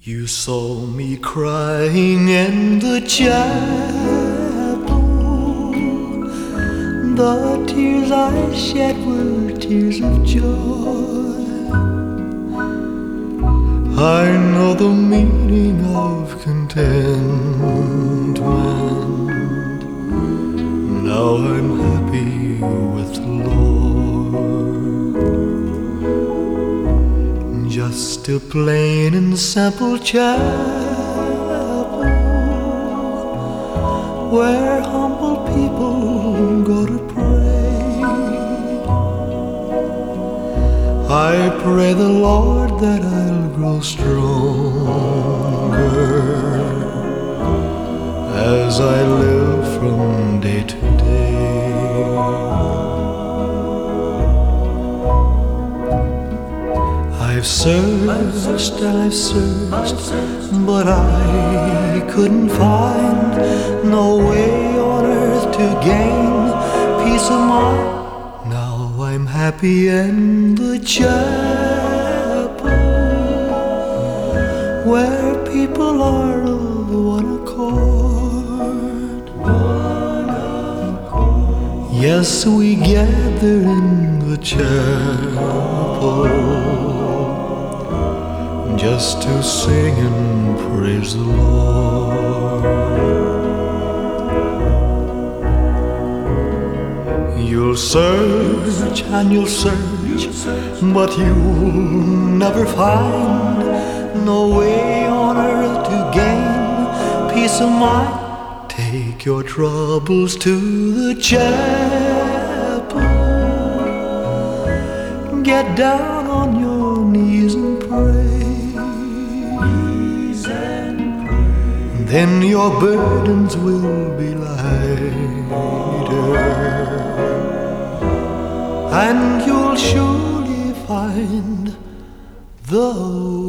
You saw me crying in the chapel. The tears I shed were tears of joy. I know the meaning of contentment. Now I'm happy with the Lord. Just a plain and simple chapel where humble people go to pray. I pray the Lord that I'll grow stronger as I live from day to day. I've searched and I've searched, but I couldn't find no way on earth to gain peace of mind. Now I'm happy in the chapel where people are of one accord. Yes, we gather in the chapel just to sing and praise the Lord. You'll search and you'll search, but you'll never find no way on earth to gain peace of mind. Take your troubles to the chapel. Get down on your knees and pray. Then your burdens will be lighter, and you'll surely find the